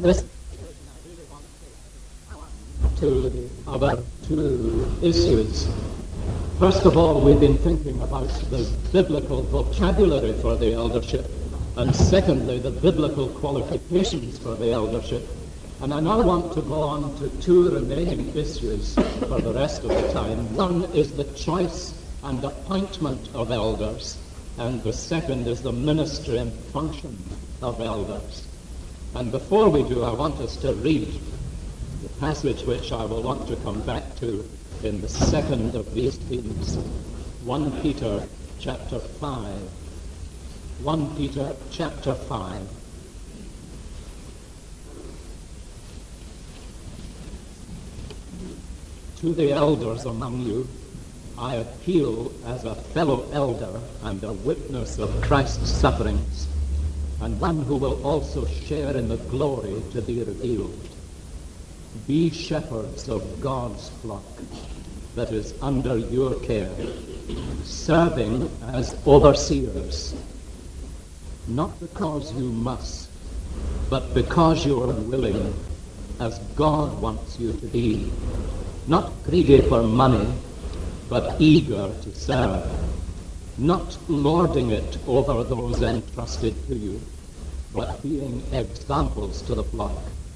This to the other two issues. First of all, we've been thinking about the biblical vocabulary for the eldership, and secondly, the biblical qualifications for the eldership. And I now want to go on to two remaining issues for the rest of the time. One is the choice and appointment of elders, and the second is the ministry and function of elders. And before we do, I want us to read the passage which I will want to come back to in the second of these themes, 1 Peter chapter 5. 1 Peter chapter 5. To the elders among you, I appeal as a fellow elder and a witness of Christ's sufferings, and one who will also share in the glory to be revealed. Be shepherds of God's flock that is under your care, serving as overseers, not because you must, but because you are willing, as God wants you to be, not greedy for money, but eager to serve, not lording it over those entrusted to you, but being examples to the flock.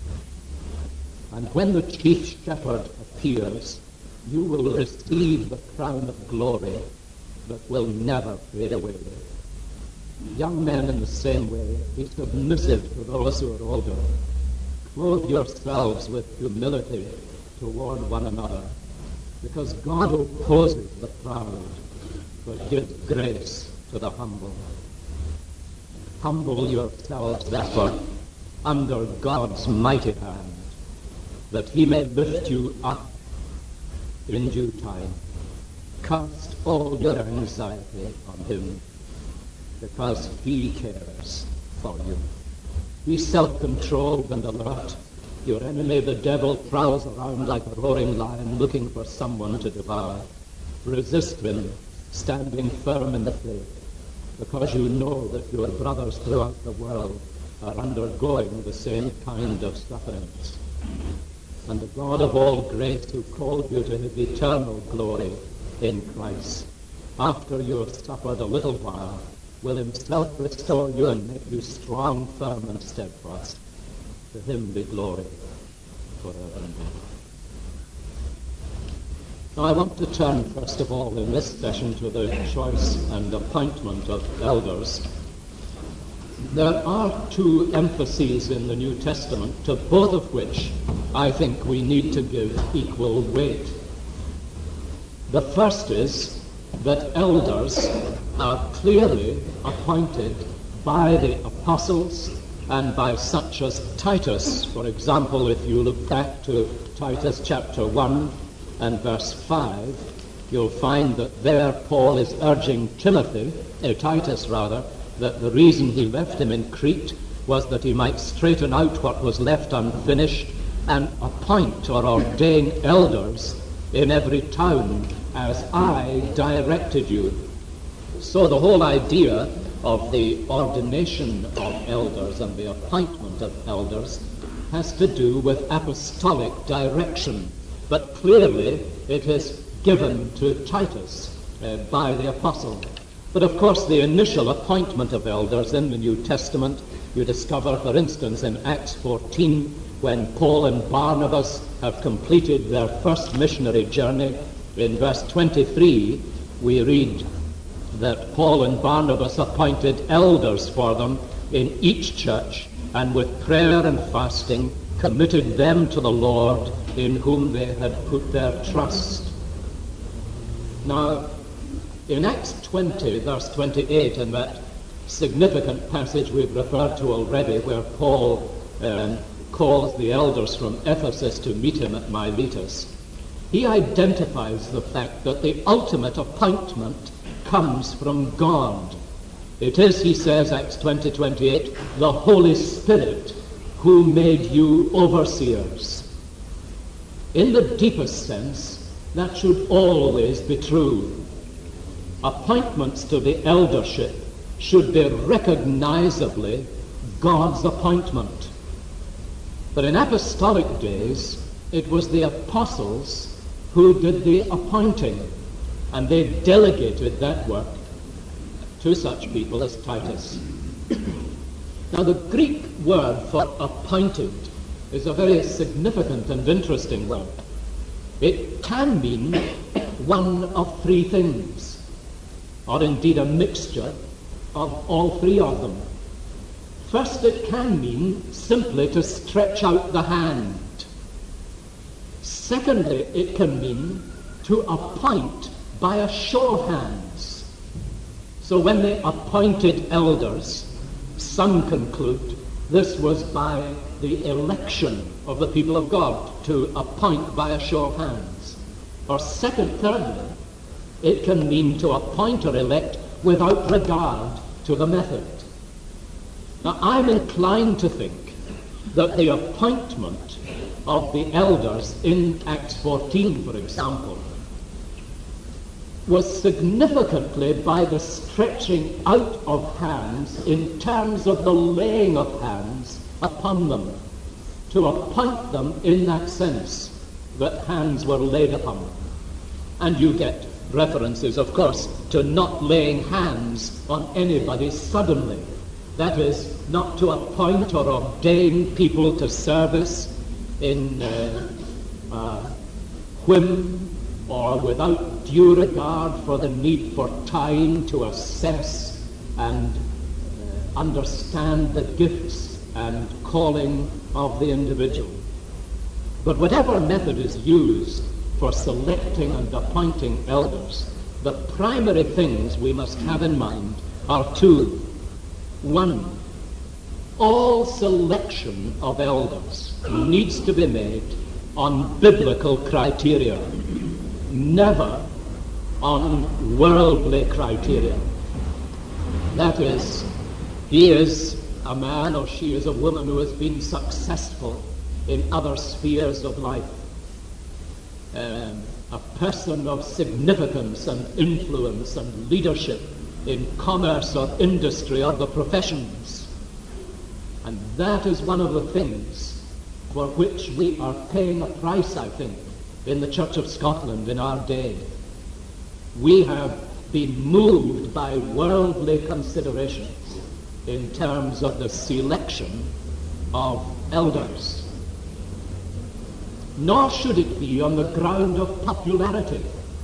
And when the chief shepherd appears, you will receive the crown of glory that will never fade away. Young men, in the same way, be submissive to those who are older. Clothe yourselves with humility toward one another, because God opposes the proud, but gives grace to the humble. Humble yourselves, therefore, under God's mighty hand, that he may lift you up in due time. Cast all your anxiety on him, because he cares for you. Be self-controlled and alert. Your enemy, the devil, prowls around like a roaring lion looking for someone to devour. Resist him, standing firm in the faith, because you know that your brothers throughout the world are undergoing the same kind of sufferings. And the God of all grace, who called you to his eternal glory in Christ, after you have suffered a little while, will himself restore you and make you strong, firm, and steadfast. To him be glory forever and ever. Now I want to turn, first of all, in this session to the choice and appointment of elders. There are two emphases in the New Testament, to both of which I think we need to give equal weight. The first is that elders are clearly appointed by the apostles and by such as Titus. For example, if you look back to Titus chapter 1 and verse 5, you'll find that there Paul is urging Titus, that the reason he left him in Crete was that he might straighten out what was left unfinished and appoint or ordain elders in every town as I directed you. So the whole idea of the ordination of elders and the appointment of elders has to do with apostolic direction, but clearly it is given to Titus by the apostle. But of course the initial appointment of elders in the New Testament you discover, for instance, in Acts 14, when Paul and Barnabas have completed their first missionary journey. In verse 23 we read that Paul and Barnabas appointed elders for them in each church, and with prayer and fasting committed them to the Lord in whom they had put their trust. Now, in Acts 20, verse 28, in that significant passage we've referred to already, where Paul calls the elders from Ephesus to meet him at Miletus, he identifies the fact that the ultimate appointment comes from God. It is, he says, Acts 20:28, the Holy Spirit who made you overseers. In the deepest sense, that should always be true. Appointments to the eldership should be recognizably God's appointment. But in apostolic days, it was the apostles who did the appointing, and they delegated that work to such people as Titus. Now, the Greek word for appointed is a very significant and interesting word. It can mean one of three things, or indeed a mixture of all three of them. First, it can mean simply to stretch out the hand. Secondly, it can mean to appoint by a show of hands. So when they appointed elders, some conclude this was by the election of the people of God, to appoint by a show of hands. Or thirdly, it can mean to appoint or elect without regard to the method. Now, I'm inclined to think that the appointment of the elders in Acts 14, for example, was significantly by the stretching out of hands in terms of the laying of hands upon them, to appoint them in that sense that hands were laid upon them. And you get references, of course, to not laying hands on anybody suddenly. That is, not to appoint or ordain people to service in whim or without due regard for the need for time to assess and understand the gifts and calling of the individual. But whatever method is used for selecting and appointing elders, the primary things we must have in mind are two. One, all selection of elders needs to be made on biblical criteria, never on worldly criteria. That is, he is a man or she is a woman who has been successful in other spheres of life, a person of significance and influence and leadership in commerce or industry or the professions. And that is one of the things for which we are paying a price, I think, in the Church of Scotland in our day. We have been moved by worldly considerations in terms of the selection of elders. Nor should it be on the ground of popularity.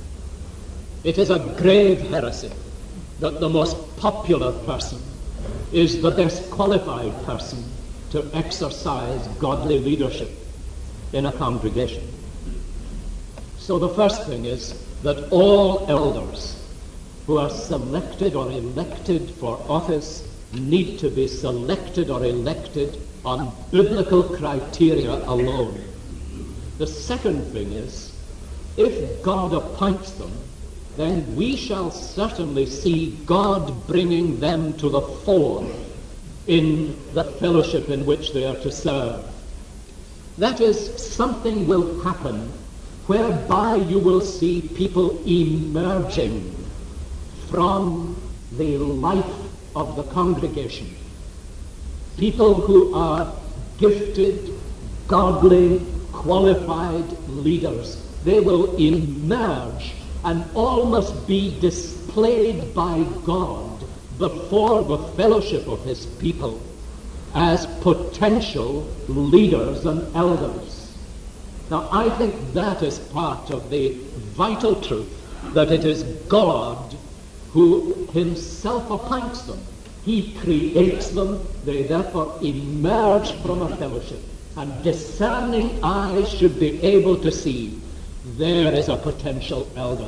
It is a grave heresy that the most popular person is the best qualified person to exercise godly leadership in a congregation. So the first thing is that all elders who are selected or elected for office need to be selected or elected on biblical criteria alone. The second thing is, if God appoints them, then we shall certainly see God bringing them to the fore in the fellowship in which they are to serve. That is, something will happen whereby you will see people emerging from the life of the congregation. People who are gifted, godly, qualified leaders. They will emerge and all must be displayed by God before the fellowship of his people as potential leaders and elders. Now, I think that is part of the vital truth, that it is God who himself appoints them. He creates them. They therefore emerge from a fellowship. And discerning eyes should be able to see there is a potential elder.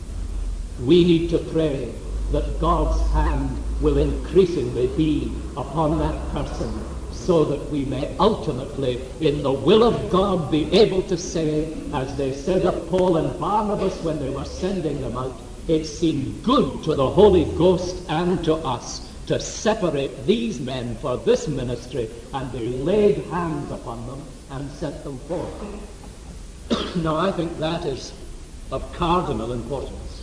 We need to pray that God's hand will increasingly be upon that person, so that we may ultimately, in the will of God, be able to say, as they said of Paul and Barnabas when they were sending them out, it seemed good to the Holy Ghost and to us to separate these men for this ministry, and they laid hands upon them and sent them forth. Now, I think that is of cardinal importance.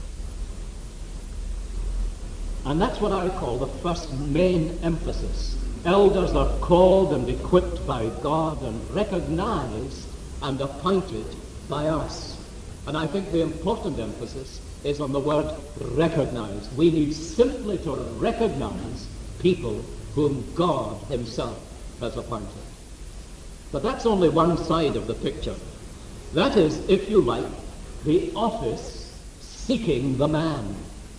And that's what I call the first main emphasis Elders are called and equipped by God and recognized and appointed by us. And I think the important emphasis is on the word recognize. We need simply to recognize people whom God himself has appointed. But that's only one side of the picture. That is, if you like, the office seeking the man.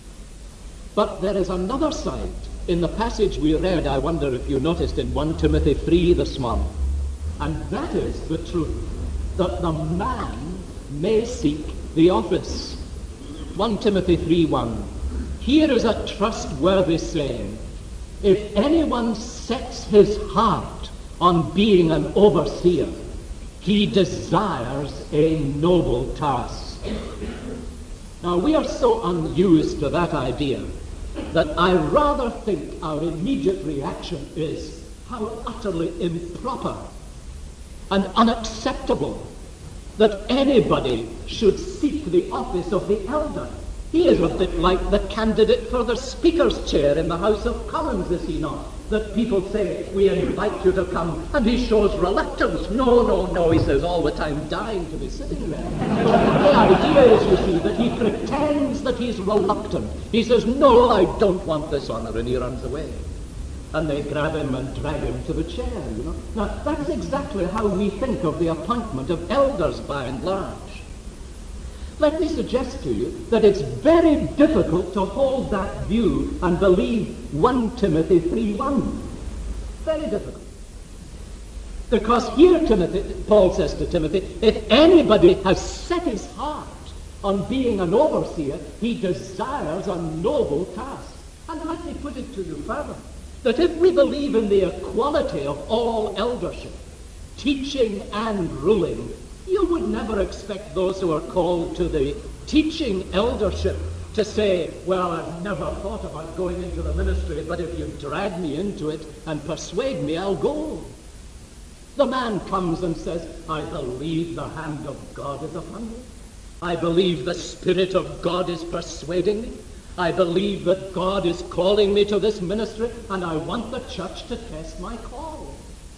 But there is another side. In the passage we read, I wonder if you noticed in 1 Timothy 3 this morning, and that is the truth, that the man may seek the office. 1 Timothy 3:1. Here is a trustworthy saying: if anyone sets his heart on being an overseer, he desires a noble task. Now, we are so unused to that idea that I rather think our immediate reaction is how utterly improper and unacceptable that anybody should seek the office of the elder. He is a bit like the candidate for the Speaker's chair in the House of Commons, is he not? That people say, we invite you to come, and he shows reluctance. No, he says, all the time, dying to be sitting there. The idea is, you see, that he pretends that he's reluctant. He says, no, I don't want this honor, and he runs away. And they grab him and drag him to the chair, you know. Now, that's exactly how we think of the appointment of elders, by and large. Let me suggest to you that it's very difficult to hold that view and believe 1 Timothy 3:1. Very difficult. Because here Paul says to Timothy, if anybody has set his heart on being an overseer, he desires a noble task. And let me put it to you further, that if we believe in the equality of all eldership, teaching and ruling, you would never expect those who are called to the teaching eldership to say, well, I've never thought about going into the ministry, but if you drag me into it and persuade me, I'll go. The man comes and says, I believe the hand of God is upon me. I believe the Spirit of God is persuading me. I believe that God is calling me to this ministry, and I want the church to test my call.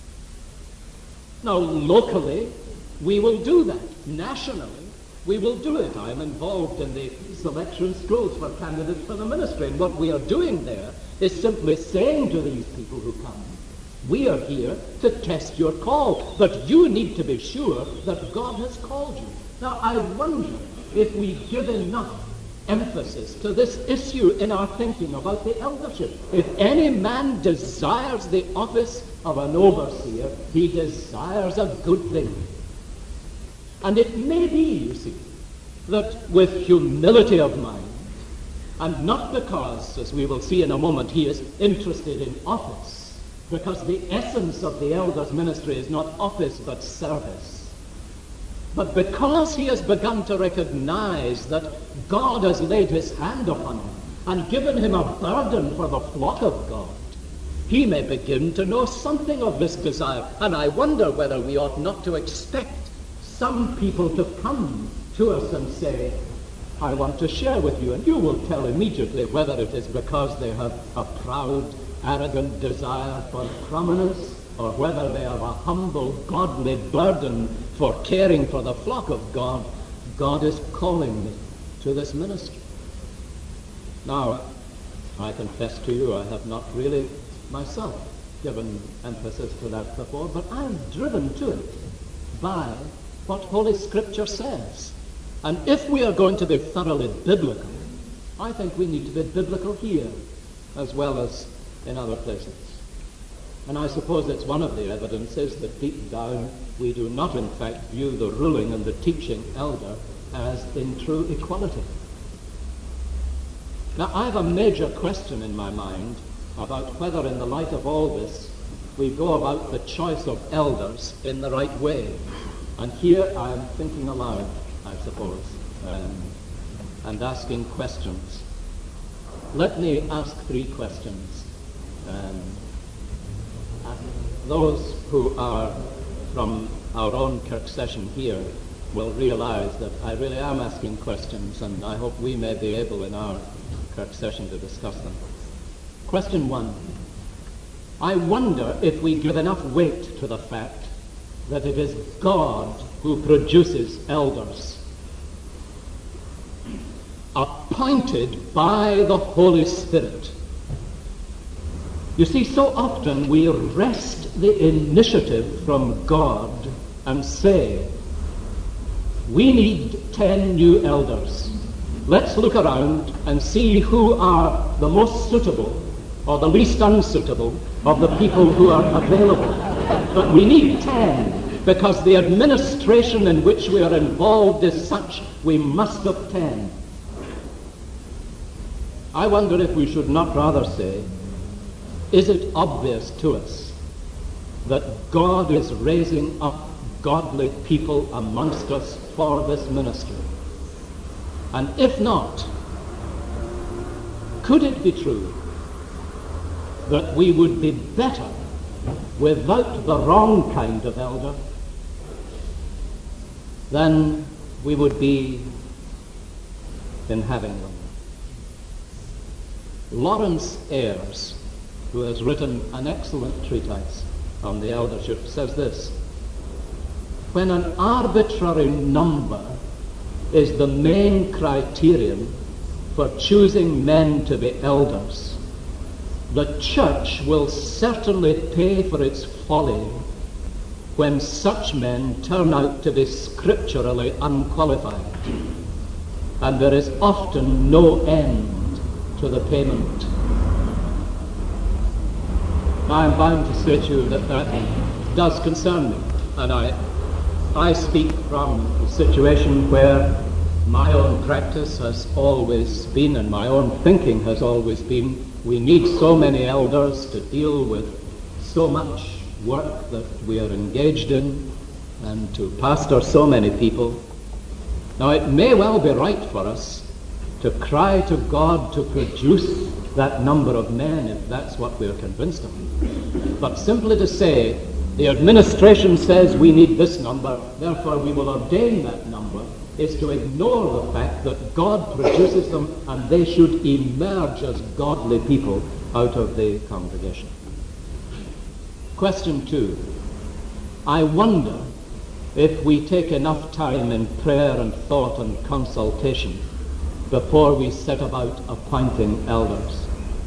Now, locally, we will do that. Nationally, we will do it. I am involved in the selection schools for candidates for the ministry, and what we are doing there is simply saying to these people who come, we are here to test your call, but you need to be sure that God has called you. Now, I wonder if we give enough emphasis to this issue in our thinking about the eldership. If any man desires the office of an overseer, he desires a good thing. And it may be, you see, that with humility of mind, and not because, as we will see in a moment, he is interested in office, because the essence of the elder's ministry is not office but service, but because he has begun to recognize that God has laid his hand upon him and given him a burden for the flock of God, he may begin to know something of this desire. And I wonder whether we ought not to expect some people to come to us and say, I want to share with you, and you will tell immediately whether it is because they have a proud, arrogant desire for prominence, or whether they have a humble, godly burden for caring for the flock of God. God is calling me to this ministry. Now, I confess to you, I have not really myself given emphasis to that before, but I am driven to it by what Holy Scripture says. And if we are going to be thoroughly biblical, I think we need to be biblical here as well as in other places. And I suppose it's one of the evidences that deep down we do not in fact view the ruling and the teaching elder as in true equality. Now, I have a major question in my mind about whether in the light of all this we go about the choice of elders in the right way. And here I am thinking aloud, I suppose, and asking questions. Let me ask 3 questions. Those who are from our own Kirk session here will realize that I really am asking questions, and I hope we may be able in our Kirk session to discuss them. Question 1. I wonder if we give enough weight to the fact that it is God who produces elders, appointed by the Holy Spirit. You see, so often we wrest the initiative from God and say, we need 10 new elders. Let's look around and see who are the most suitable or the least unsuitable of the people who are available. But we need 10 because the administration in which we are involved is such we must have 10. I wonder if we should not rather say, is it obvious to us that God is raising up godly people amongst us for this ministry? And if not, could it be true that we would be better without the wrong kind of elder than we would be in having them? Lawrence Ayres, who has written an excellent treatise on the eldership, says this: when an arbitrary number is the main criterion for choosing men to be elders, the church will certainly pay for its folly when such men turn out to be scripturally unqualified, and there is often no end to the payment. I am bound to say to you that that does concern me, and I speak from a situation where my own practice has always been, and my own thinking has always been, we need so many elders to deal with so much work that we are engaged in and to pastor so many people. Now, it may well be right for us to cry to God to produce that number of men if that's what we're convinced of. But simply to say, the administration says we need this number, therefore we will ordain that number, is to ignore the fact that God produces them and they should emerge as godly people out of the congregation. Question 2. I wonder if we take enough time in prayer and thought and consultation before we set about appointing elders.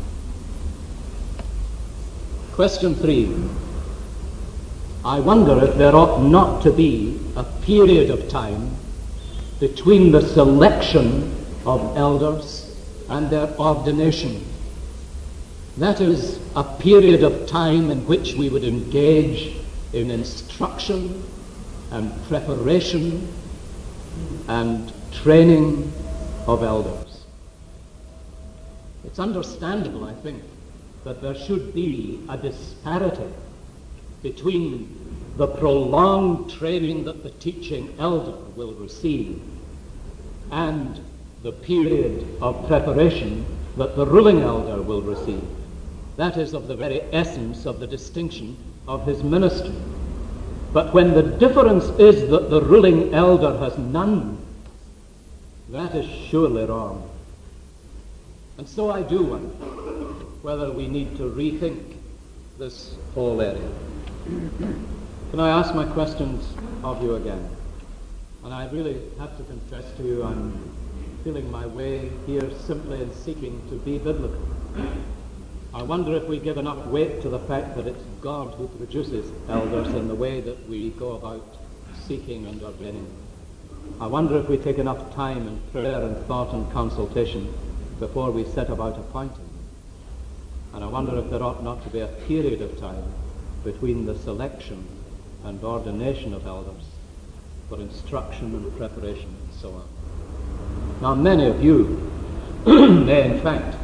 Question 3. I wonder if there ought not to be a period of time between the selection of elders and their ordination. That is, a period of time in which we would engage in instruction and preparation and training of elders. It's understandable, I think, that there should be a disparity between the prolonged training that the teaching elder will receive and the period of preparation that the ruling elder will receive. That is of the very essence of the distinction of his ministry. But when the difference is that the ruling elder has none, that is surely wrong. And so I do wonder whether we need to rethink this whole area. Can I ask my questions of you again? And I really have to confess to you, I'm feeling my way here simply in seeking to be biblical. I wonder if we give enough weight to the fact that it's God who produces elders in the way that we go about seeking and ordaining. I wonder if we take enough time in prayer and thought and consultation before we set about appointing. And I wonder if there ought not to be a period of time between the selection and ordination of elders for instruction and preparation and so on. Now, many of you may in fact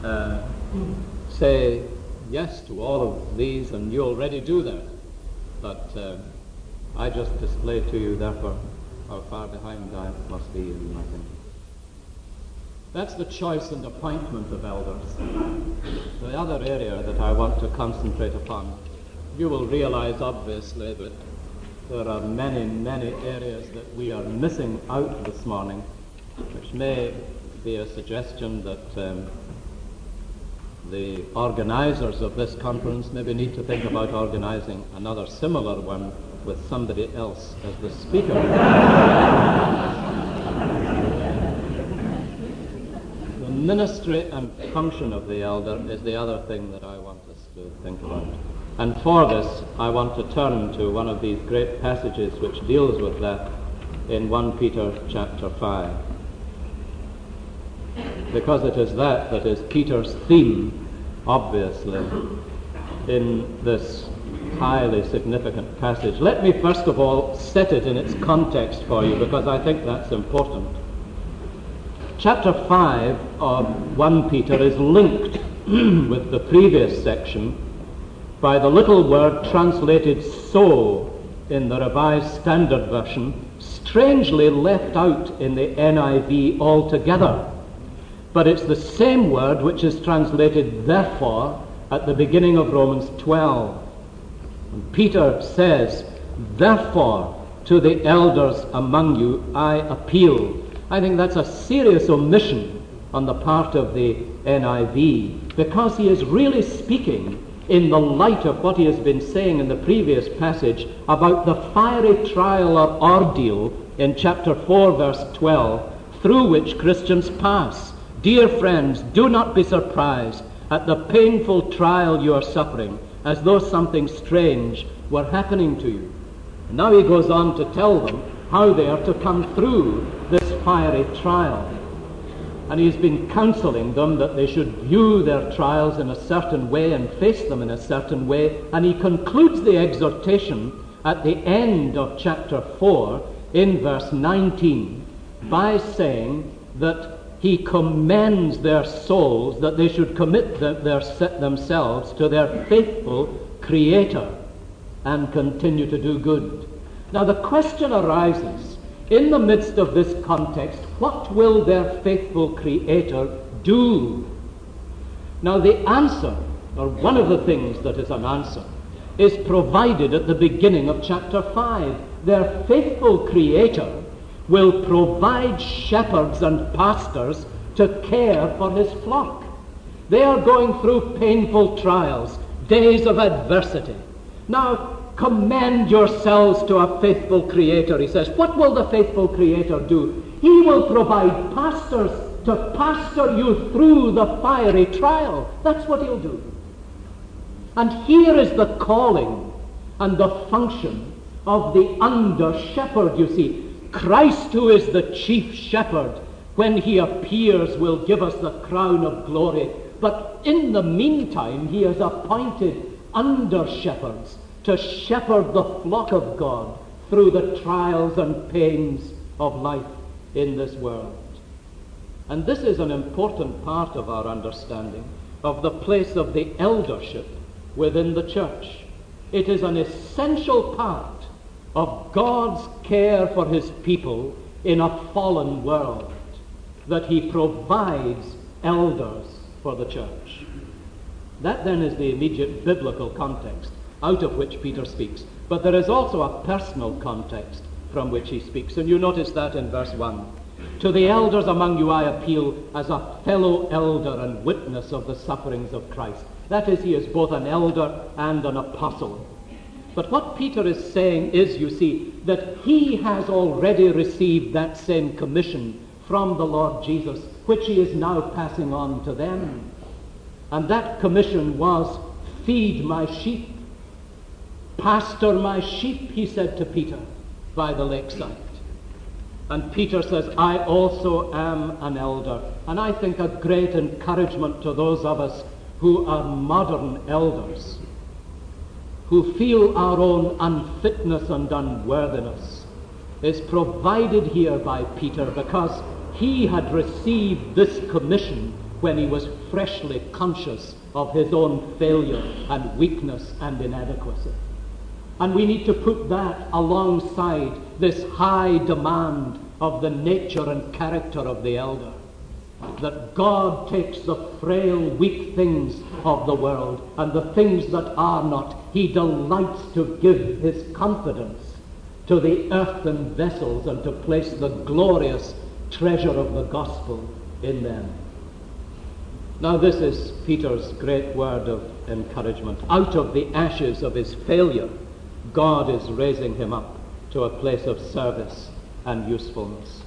say yes to all of these, and you already do that. But I just display to you, therefore, how far behind I must be in my thinking. That's the choice and appointment of elders. The other area that I want to concentrate upon, you will realize obviously that there are many, many areas that we are missing out this morning, which may be a suggestion that the organizers of this conference maybe need to think about organizing another similar one with somebody else as the speaker. The ministry and function of the elder is the other thing that I want us to think about. And for this, I want to turn to one of these great passages which deals with that in 1 Peter chapter 5. Because it is that is Peter's theme, obviously, in this highly significant passage. Let me first of all set it in its context for you, because I think that's important. Chapter 5 of 1 Peter is linked with the previous section by the little word translated so in the Revised Standard Version, strangely left out in the NIV altogether. But it's the same word which is translated therefore at the beginning of Romans 12. And Peter says, therefore to the elders among you I appeal. I think that's a serious omission on the part of the NIV, because he is really speaking in the light of what he has been saying in the previous passage about the fiery trial or ordeal in chapter 4 verse 12 through which Christians pass. Dear friends, do not be surprised at the painful trial you are suffering, as though something strange were happening to you. And now he goes on to tell them how they are to come through this fiery trial. And he's been counseling them that they should view their trials in a certain way and face them in a certain way. And he concludes the exhortation at the end of chapter 4 in verse 19 by saying that he commends their souls, that they should commit themselves to their faithful Creator and continue to do good. Now the question arises, in the midst of this context, what will their faithful Creator do? Now the answer, or one of the things that is an answer, is provided at the beginning of chapter 5. Their faithful Creator will provide shepherds and pastors to care for his flock. They are going through painful trials, days of adversity. Now, commend yourselves to a faithful Creator, he says. What will the faithful Creator do? He will provide pastors to pastor you through the fiery trial. That's what he'll do. And here is the calling and the function of the under-shepherd, you see. Christ, who is the chief shepherd, when he appears will give us the crown of glory. But in the meantime, he has appointed under-shepherds to shepherd the flock of God through the trials and pains of life in this world. And this is an important part of our understanding of the place of the eldership within the church. It is an essential part of God's care for his people in a fallen world, that he provides elders for the church. That then is the immediate biblical context out of which Peter speaks. But there is also a personal context from which he speaks. And you notice that in verse 1. To the elders among you I appeal as a fellow elder and witness of the sufferings of Christ. That is, he is both an elder and an apostle. But what Peter is saying is, you see, that he has already received that same commission from the Lord Jesus, which he is now passing on to them. And that commission was, feed my sheep. Pastor my sheep, he said to Peter by the lakeside. And Peter says, I also am an elder. And I think a great encouragement to those of us who are modern elders, who feel our own unfitness and unworthiness, is provided here by Peter, because he had received this commission when he was freshly conscious of his own failure and weakness and inadequacy. And we need to put that alongside this high demand of the nature and character of the elder, that God takes the frail, weak things of the world and the things that are not. He delights to give his confidence to the earthen vessels and to place the glorious treasure of the gospel in them. Now this is Peter's great word of encouragement. Out of the ashes of his failure, God is raising him up to a place of service and usefulness.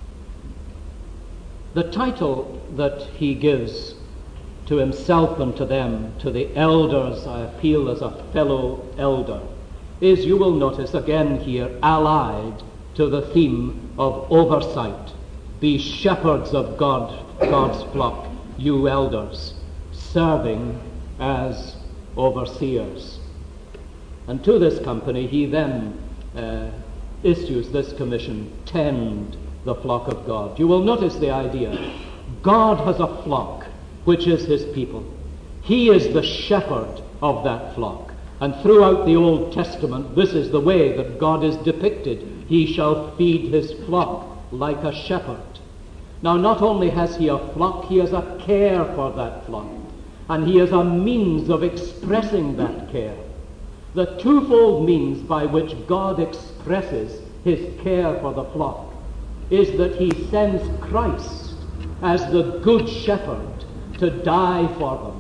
The title that he gives to himself and to them, to the elders, I appeal as a fellow elder, is, you will notice again here, allied to the theme of oversight. Be shepherds of God's flock, you elders, serving as overseers. And to this company he then issues this commission, tend the flock of God. You will notice the idea. God has a flock, which is his people. He is the shepherd of that flock. And throughout the Old Testament, this is the way that God is depicted. He shall feed his flock like a shepherd. Now, not only has he a flock, he has a care for that flock. And he has a means of expressing that care. The twofold means by which God expresses his care for the flock is that he sends Christ as the good shepherd to die for them.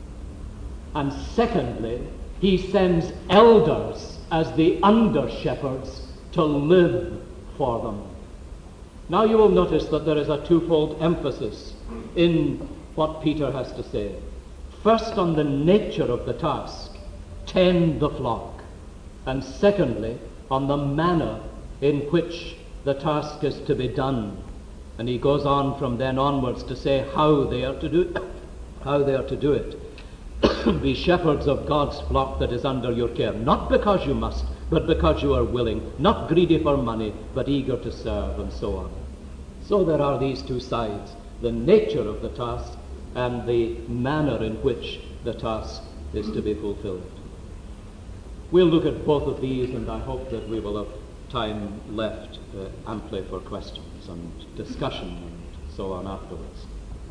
And secondly, he sends elders as the under-shepherds to live for them. Now you will notice that there is a twofold emphasis in what Peter has to say. First, on the nature of the task, tend the flock. And secondly, on the manner in which the task is to be done. And he goes on from then onwards to say how they are to do it. Be shepherds of God's flock that is under your care, not because you must, but because you are willing, not greedy for money, but eager to serve, and so on. So there are these two sides, the nature of the task and the manner in which the task is to be fulfilled. We'll look at both of these, and I hope that we will have time left amply for questions and discussion and so on afterwards.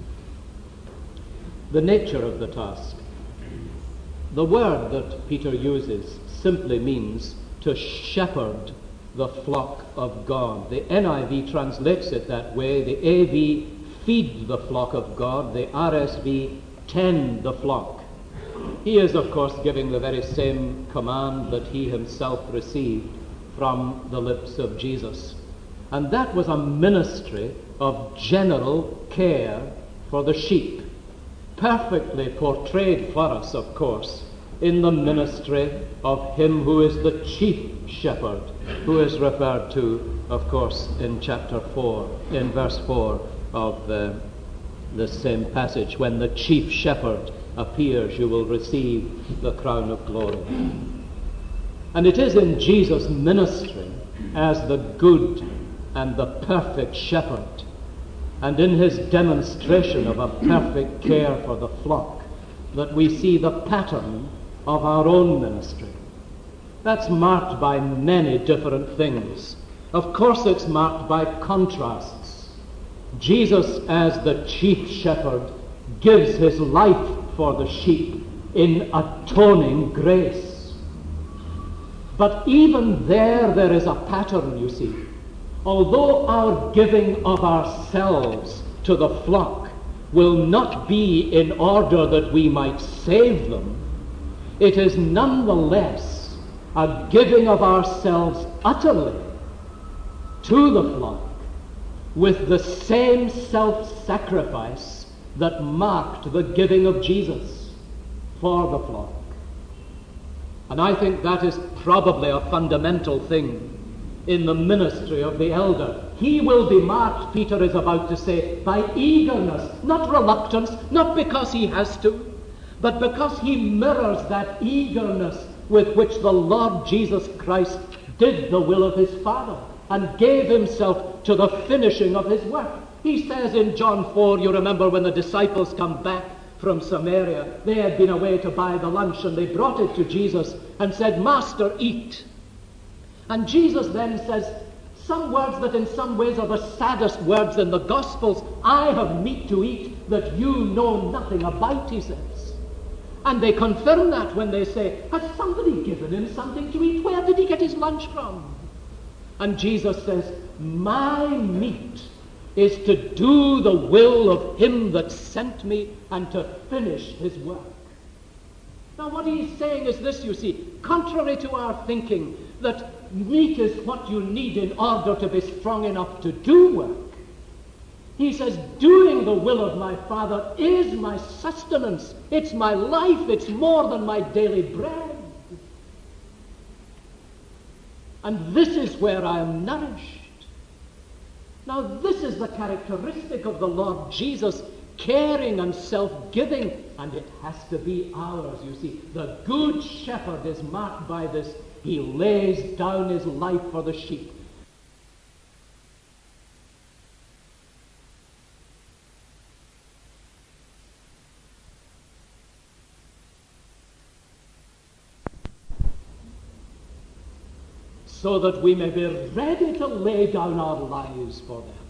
The nature of the task. The word that Peter uses simply means to shepherd the flock of God. The NIV translates it that way. The AV, feed the flock of God. The RSV, tend the flock. He is, of course, giving the very same command that he himself received from the lips of Jesus. And that was a ministry of general care for the sheep, perfectly portrayed for us, of course, in the ministry of him who is the chief shepherd, who is referred to, of course, in chapter 4, in verse 4 of the same passage. When the chief shepherd appears, you will receive the crown of glory. And it is in Jesus' ministry as the good and the perfect shepherd, and in his demonstration of a perfect care for the flock, that we see the pattern of our own ministry. That's marked by many different things. Of course, it's marked by contrasts. Jesus, as the chief shepherd, gives his life for the sheep in atoning grace. But even there is a pattern, you see. Although our giving of ourselves to the flock will not be in order that we might save them, it is nonetheless a giving of ourselves utterly to the flock with the same self-sacrifice that marked the giving of Jesus for the flock. And I think that is probably a fundamental thing in the ministry of the elder. He will be marked, Peter is about to say, by eagerness, not reluctance, not because he has to, but because he mirrors that eagerness with which the Lord Jesus Christ did the will of his Father and gave himself to the finishing of his work. He says in John 4, you remember when the disciples come back from Samaria, they had been away to buy the lunch, and they brought it to Jesus and said, Master, eat. And Jesus then says some words that in some ways are the saddest words in the Gospels. I have meat to eat that you know nothing about, he says. And they confirm that when they say, has somebody given him something to eat? Where did he get his lunch from? And Jesus says, my meat is to do the will of him that sent me and to finish his work. Now what he's saying is this, you see, contrary to our thinking that meat is what you need in order to be strong enough to do work. He says, doing the will of my Father is my sustenance. It's my life. It's more than my daily bread. And this is where I am nourished. Now this is the characteristic of the Lord Jesus, caring and self-giving, and it has to be ours, you see. The good shepherd is marked by this. He lays down his life for the sheep. So that we may be ready to lay down our lives for them.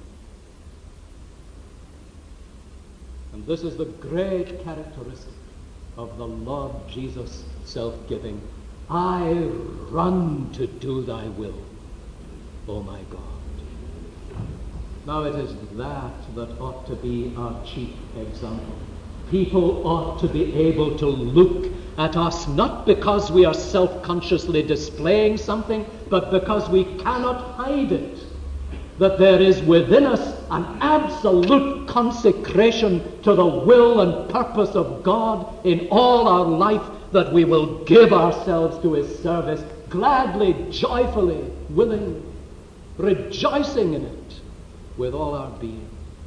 And this is the great characteristic of the Lord Jesus' self-giving. I run to do thy will, O my God. Now it is that ought to be our chief example. People ought to be able to look at us not because we are self-consciously displaying something, but because we cannot hide it. That there is within us an absolute consecration to the will and purpose of God in all our life, that we will give ourselves to his service gladly, joyfully, willingly, rejoicing in it with all our being.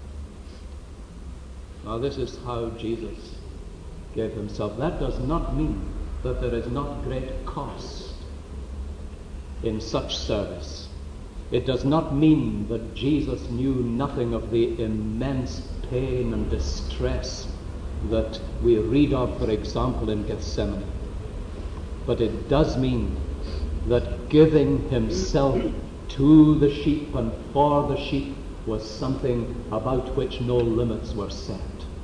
Now this is how Jesus gave himself. That does not mean that there is not great cost in such service. It does not mean that Jesus knew nothing of the immense pain and distress that we read of, for example, in Gethsemane. But it does mean that giving himself to the sheep and for the sheep was something about which no limits were set.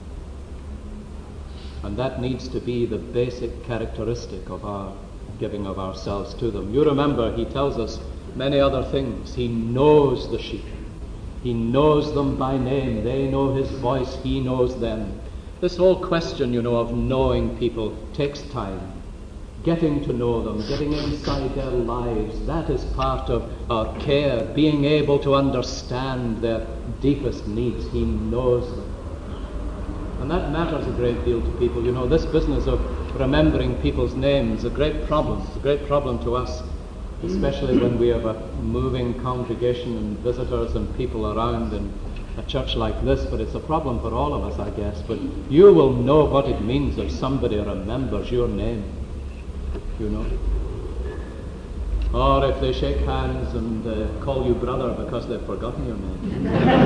And that needs to be the basic characteristic of our giving of ourselves to them. You remember, he tells us many other things. He knows the sheep. He knows them by name. They know his voice. He knows them. This whole question, of knowing people takes time. Getting to know them, getting inside their lives, that is part of our care. Being able to understand their deepest needs. He knows them. And that matters a great deal to people. This business of remembering people's names is a great problem. It's a great problem to us, especially when we have a moving congregation and visitors and people around in a church like this. But it's a problem for all of us, I guess. But you will know what it means if somebody remembers your name, Or if they shake hands and call you brother because they've forgotten your name.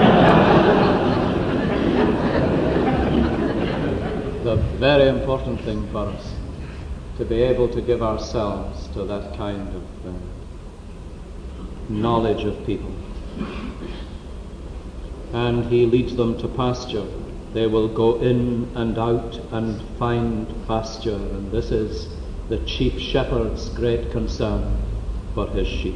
The very important thing for us to be able to give ourselves to that kind of knowledge of people. And he leads them to pasture. They will go in and out and find pasture. And this is the chief shepherd's great concern for his sheep.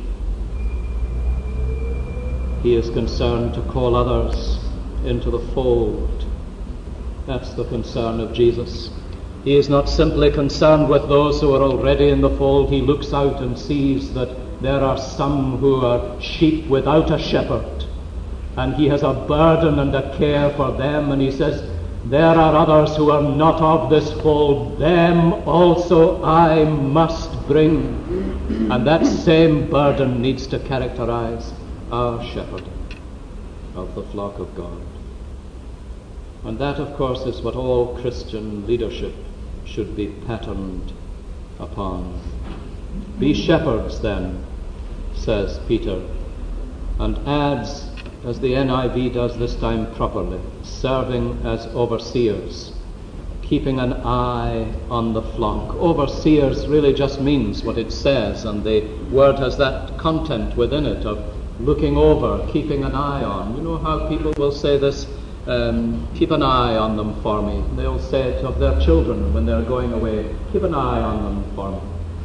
He is concerned to call others into the fold. That's the concern of Jesus. He is not simply concerned with those who are already in the fold. He looks out and sees that there are some who are sheep without a shepherd. And he has a burden and a care for them. And he says, there are others who are not of this fold. Them also I must bring. And that same burden needs to characterize our shepherding of the flock of God. And that, of course, is what all Christian leadership should be patterned upon. Be shepherds, then, says Peter, and adds, as the NIV does this time properly, serving as overseers, keeping an eye on the flock. Overseers really just means what it says, and the word has that content within it of looking over, keeping an eye on. You know how people will say this, keep an eye on them for me. They'll say it of their children when they're going away, keep an eye on them for me.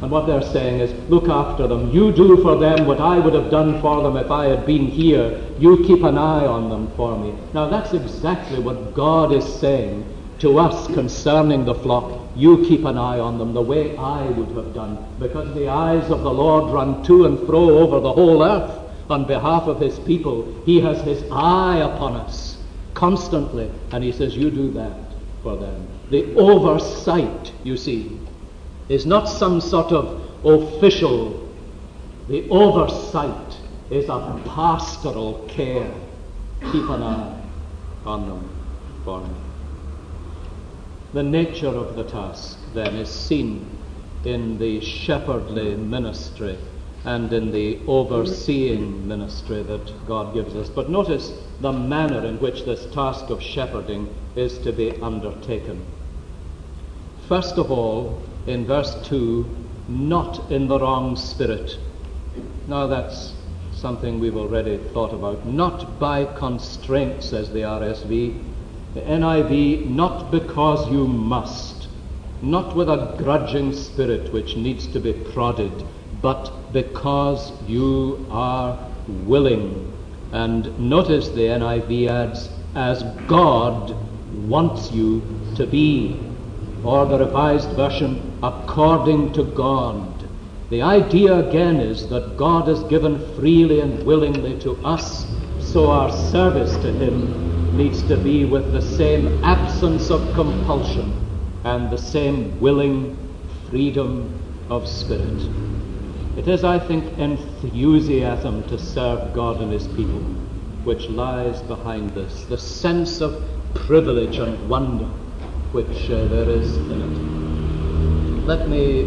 And what they're saying is, look after them. You do for them what I would have done for them if I had been here. You keep an eye on them for me. Now that's exactly what God is saying to us concerning the flock. You keep an eye on them the way I would have done, because the eyes of the Lord run to and fro over the whole earth on behalf of his people. He has his eye upon us constantly, and he says, you do that for them. The oversight, you see, is not some sort of official. The oversight is a pastoral care. Keep an eye on them for me. The nature of the task, then, is seen in the shepherdly ministry and in the overseeing ministry that God gives us. But notice the manner in which this task of shepherding is to be undertaken. First of all, in verse 2, not in the wrong spirit. Now that's something we've already thought about. Not by constraint, says the RSV. The NIV, not because you must. Not with a grudging spirit which needs to be prodded, but because you are willing. And notice the NIV adds, as God wants you to be. Or the Revised Version, according to God. The idea again is that God has given freely and willingly to us, so our service to him needs to be with the same absence of compulsion and the same willing freedom of spirit. It is, I think, enthusiasm to serve God and his people which lies behind this, the sense of privilege and wonder which there is in it. Let me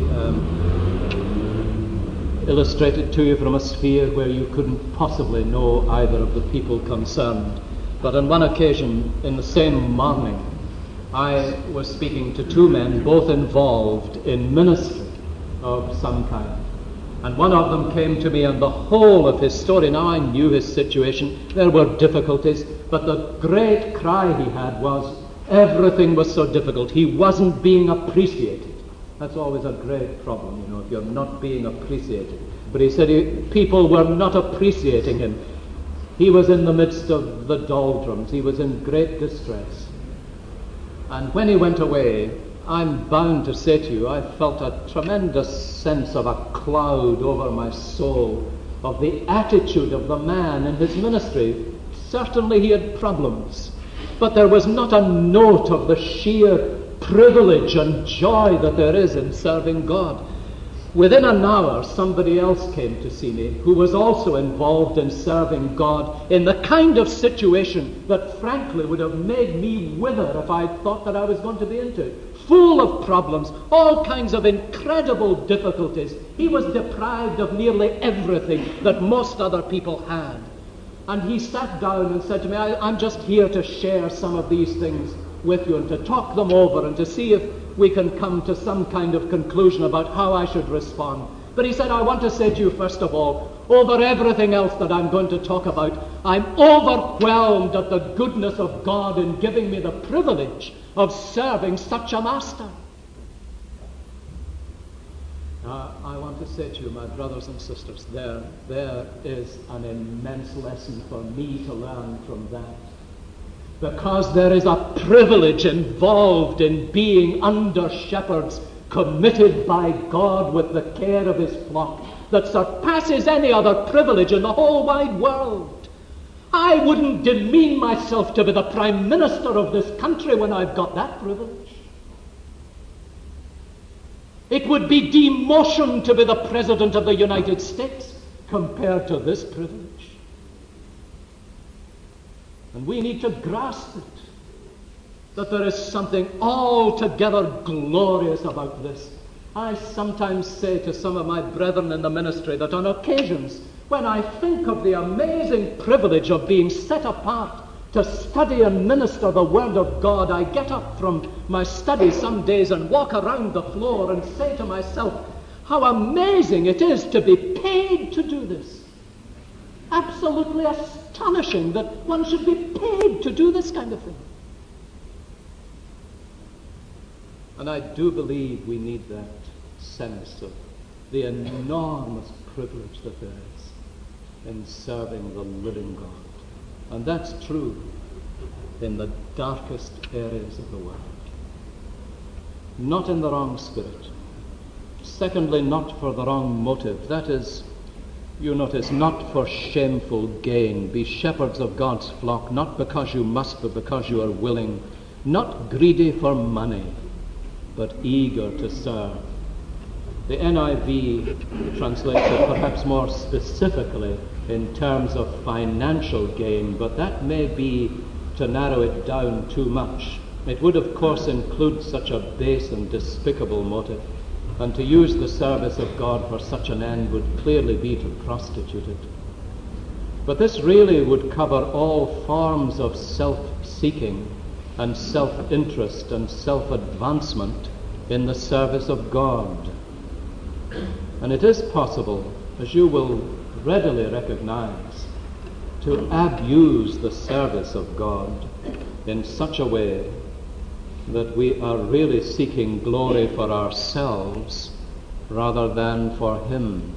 illustrate it to you from a sphere where you couldn't possibly know either of the people concerned. But on one occasion, in the same morning, I was speaking to two men, both involved in ministry of some kind. And one of them came to me, and the whole of his story, now I knew his situation, there were difficulties, but the great cry he had was, everything was so difficult. He wasn't being appreciated. That's always a great problem, if you're not being appreciated. But he said people were not appreciating him. He was in the midst of the doldrums. He was in great distress. And when he went away, I'm bound to say to you, I felt a tremendous sense of a cloud over my soul, of the attitude of the man in his ministry. Certainly he had problems, but there was not a note of the sheer privilege and joy that there is in serving God. Within an hour, somebody else came to see me who was also involved in serving God in the kind of situation that frankly would have made me wither if I thought that I was going to be into it. Full of problems, all kinds of incredible difficulties. He was deprived of nearly everything that most other people had. And he sat down and said to me, I'm just here to share some of these things with you and to talk them over and to see if we can come to some kind of conclusion about how I should respond. But he said, I want to say to you, first of all, over everything else that I'm going to talk about, I'm overwhelmed at the goodness of God in giving me the privilege of serving such a master. I want to say to you, my brothers and sisters, there is an immense lesson for me to learn from that. Because there is a privilege involved in being under shepherds committed by God with the care of his flock that surpasses any other privilege in the whole wide world. I wouldn't demean myself to be the Prime Minister of this country when I've got that privilege. It would be demotion to be the President of the United States compared to this privilege. And we need to grasp it, that there is something altogether glorious about this. I sometimes say to some of my brethren in the ministry that on occasions, when I think of the amazing privilege of being set apart to study and minister the Word of God, I get up from my study some days and walk around the floor and say to myself, how amazing it is to be paid to do this. Absolutely astonishing that one should be paid to do this kind of thing. And I do believe we need that sense of the enormous privilege that there is in serving the living God. And that's true in the darkest areas of the world. Not in the wrong spirit. Secondly, not for the wrong motive. That is, you notice, not for shameful gain. Be shepherds of God's flock, not because you must, but because you are willing. Not greedy for money, but eager to serve. The NIV translates it perhaps more specifically in terms of financial gain, but that may be to narrow it down too much. It would, of course, include such a base and despicable motive, and to use the service of God for such an end would clearly be to prostitute it. But this really would cover all forms of self-seeking and self-interest and self-advancement in the service of God. And it is possible, as you will readily recognize, to abuse the service of God in such a way that we are really seeking glory for ourselves rather than for Him.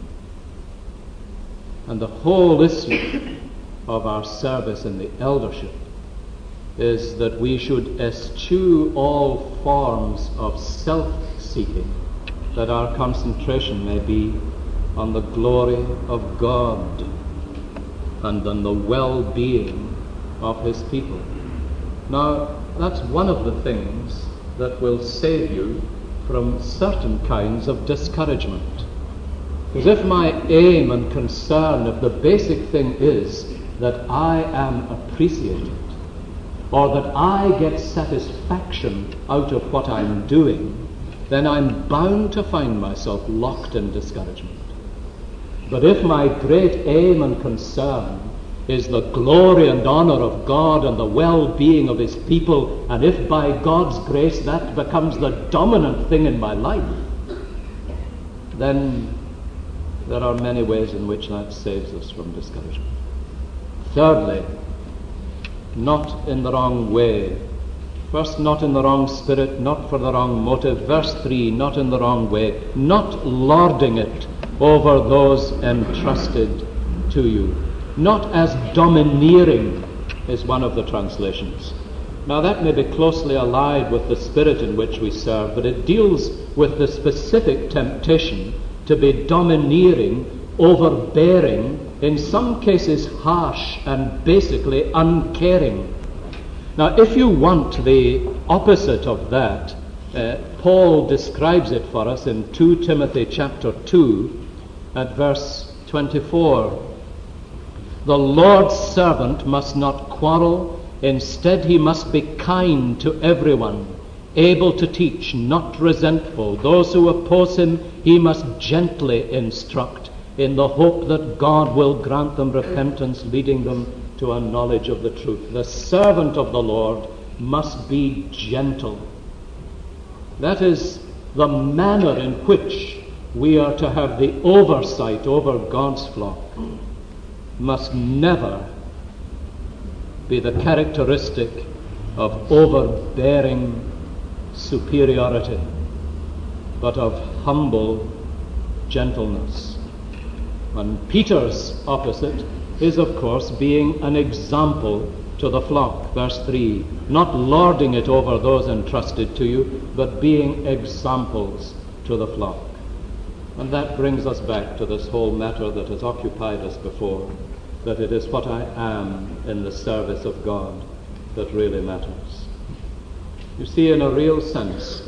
And the whole issue of our service in the eldership is that we should eschew all forms of self-seeking, that our concentration may be on the glory of God and on the well-being of His people. Now, that's one of the things that will save you from certain kinds of discouragement. Because if my aim and concern, if the basic thing is that I am appreciated, or that I get satisfaction out of what I'm doing, then I'm bound to find myself locked in discouragement. But if my great aim and concern is the glory and honor of God and the well-being of His people, and if by God's grace that becomes the dominant thing in my life, then there are many ways in which that saves us from discouragement. Thirdly, not in the wrong way. First, not in the wrong spirit, not for the wrong motive. Verse 3, not in the wrong way, not lording it over those entrusted to you. Not as domineering is one of the translations. Now that may be closely allied with the spirit in which we serve, but it deals with the specific temptation to be domineering, overbearing, in some cases harsh and basically uncaring. Now if you want the opposite of that, Paul describes it for us in 2 Timothy chapter 2 at verse 24. The Lord's servant must not quarrel. Instead, he must be kind to everyone, able to teach, not resentful. Those who oppose him, he must gently instruct, in the hope that God will grant them repentance, leading them to a knowledge of the truth. The servant of the Lord must be gentle. That is the manner in which we are to have the oversight over God's flock. Must never be the characteristic of overbearing superiority, but of humble gentleness. And Peter's opposite is, of course, being an example to the flock. Verse 3, not lording it over those entrusted to you, but being examples to the flock. And that brings us back to this whole matter that has occupied us before, that it is what I am in the service of God that really matters. You see, in a real sense,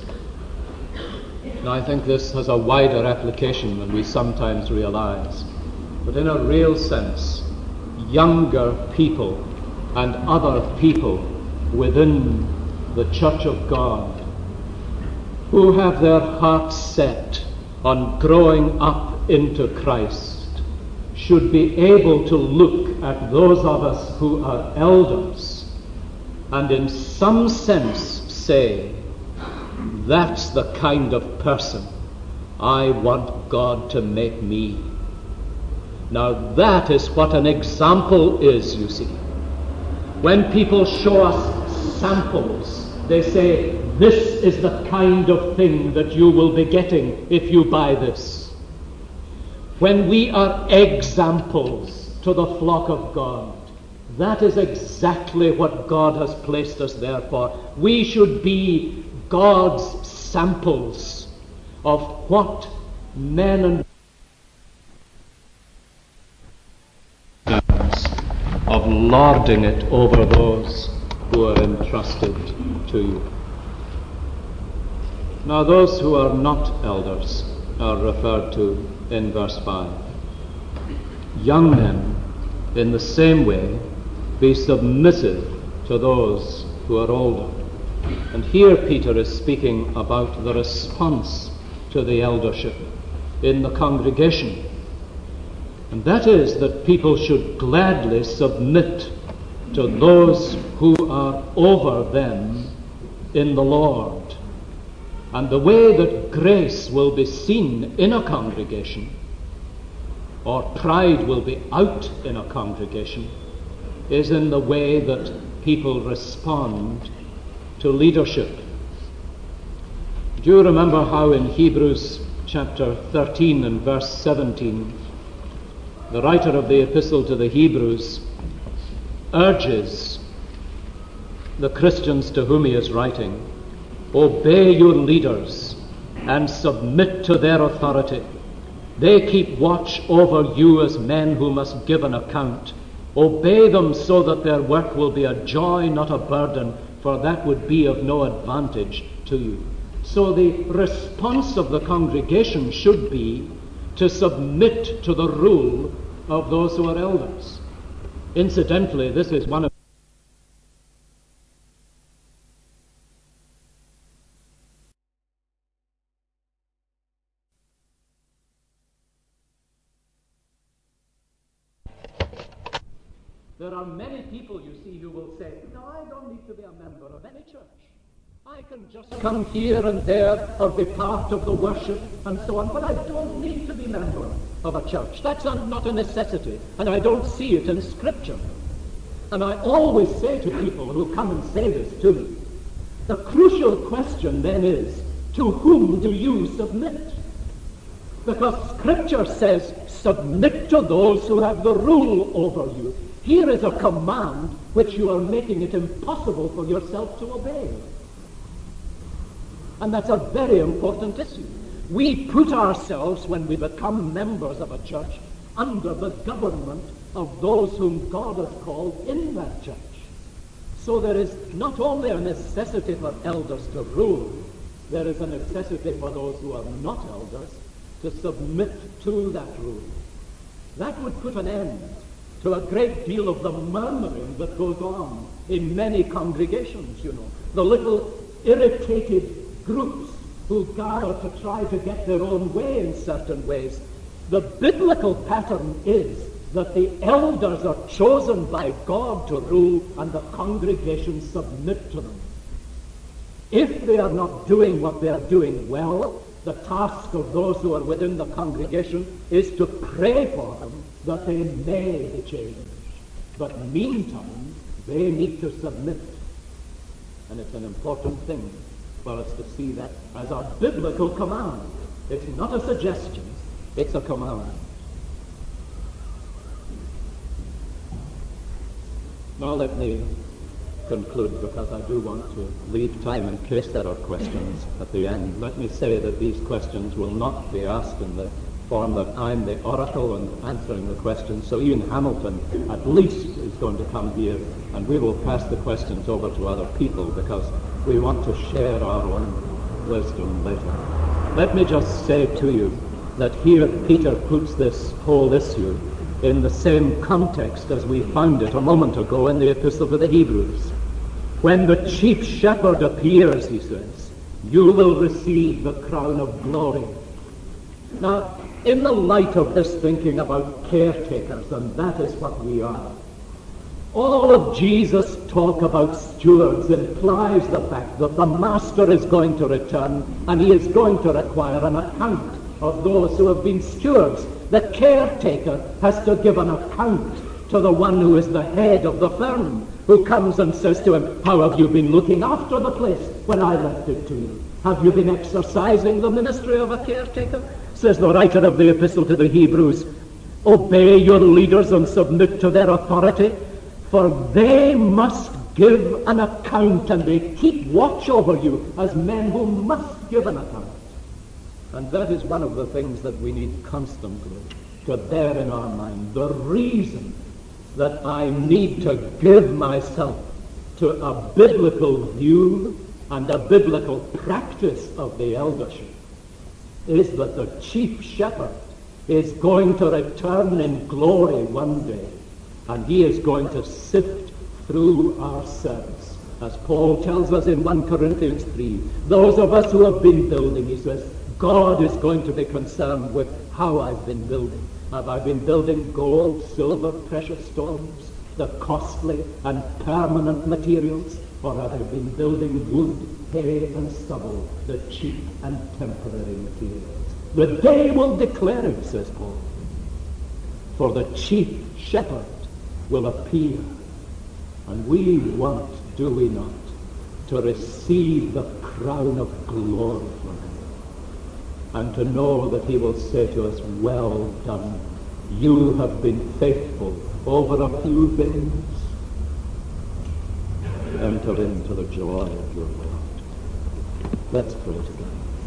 and I think this has a wider application than we sometimes realize, but in a real sense, younger people and other people within the Church of God who have their hearts set on growing up into Christ should be able to look at those of us who are elders and in some sense say, that's the kind of person I want God to make me. Now that is what an example is, you see. When people show us samples, they say, this is the kind of thing that you will be getting if you buy this. when we are examples to the flock of God. That is exactly what God has placed us there for. We should be God's samples of what men and of lording it over those who are entrusted to you. Now those who are not elders are referred to in verse 5. Young men, in the same way, be submissive to those who are older. And here Peter is speaking about the response to the eldership in the congregation. And that is that people should gladly submit to those who are over them in the Lord. And the way that grace will be seen in a congregation, or pride will be out in a congregation, is in the way that people respond to leadership. Do you remember how in Hebrews chapter 13 and verse 17, the writer of the epistle to the Hebrews urges the Christians to whom he is writing, obey your leaders and submit to their authority. They keep watch over you as men who must give an account. Obey them so that their work will be a joy, not a burden, for that would be of no advantage to you. So the response of the congregation should be to submit to the rule of those who are elders. Incidentally, this is one of There are many people, you see, who will say, no, I don't need to be a member of any church. I can just come here and there or be part of the worship and so on, but I don't need to be a member of a church. That's not a necessity, and I don't see it in Scripture. And I always say to people who come and say this to me, the crucial question then is, to whom do you submit? Because Scripture says, submit to those who have the rule over you. Here is a command which you are making it impossible for yourself to obey. And that's a very important issue. We put ourselves, when we become members of a church, under the government of those whom God has called in that church. So there is not only a necessity for elders to rule, there is a necessity for those who are not elders to submit to that rule. That would put an end to a great deal of the murmuring that goes on in many congregations, you know. The little irritated groups who gather to try to get their own way in certain ways. The biblical pattern is that the elders are chosen by God to rule and the congregation submit to them. If they are not doing what they are doing well, the task of those who are within the congregation is to pray for them that they may be changed. But meantime, they need to submit. And it's an important thing for us to see that as a biblical command. It's not a suggestion, it's a command. Now let me conclude, because I do want to leave time in case there are questions at the end. Let me say that these questions will not be asked in the form that I'm the oracle and answering the questions. So Ian Hamilton at least is going to come here, and we will pass the questions over to other people because we want to share our own wisdom later. Let me just say to you that here Peter puts this whole issue in the same context as we found it a moment ago in the Epistle to the Hebrews. When the chief shepherd appears, he says, you will receive the crown of glory. Now, in the light of this thinking about caretakers, and that is what we are, all of Jesus' talk about stewards implies the fact that the master is going to return and he is going to require an account of those who have been stewards. The caretaker has to give an account to the one who is the head of the firm, who comes and says to him, how have you been looking after the place when I left it to you? Have you been exercising the ministry of a caretaker? says the writer of the epistle to the Hebrews, obey your leaders and submit to their authority, for they must give an account, and they keep watch over you as men who must give an account. And that is one of the things that we need constantly to bear in our mind. The reason that I need to give myself to a biblical view and a biblical practice of the eldership is that the chief shepherd is going to return in glory one day, and he is going to sift through our service. As Paul tells us in 1 Corinthians 3, those of us who have been building, he says, God is going to be concerned with how I've been building. Have I been building gold, silver, precious stones, the costly and permanent materials, or have I been building wood, hay, and stubble, the cheap and temporary materials? The day will declare it, says Paul. For the chief shepherd will appear, and we want, do we not, to receive the crown of glory from him, and to know that he will say to us, well done, you have been faithful over a few things. Enter into the joy of your Lord. Let's pray together.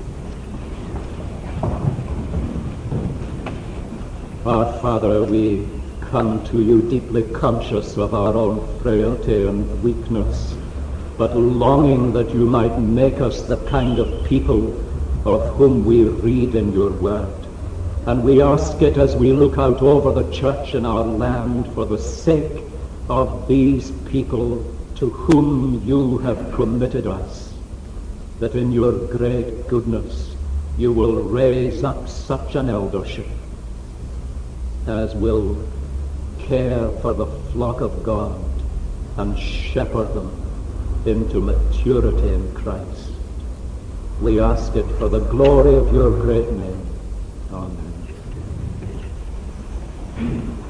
Our Father, we come to you deeply conscious of our own frailty and weakness, but longing that you might make us the kind of people of whom we read in your word. And we ask it as we look out over the church in our land for the sake of these people to whom you have committed us, that in your great goodness you will raise up such an eldership as will care for the flock of God and shepherd them into maturity in Christ. We ask it for the glory of your great name. Amen.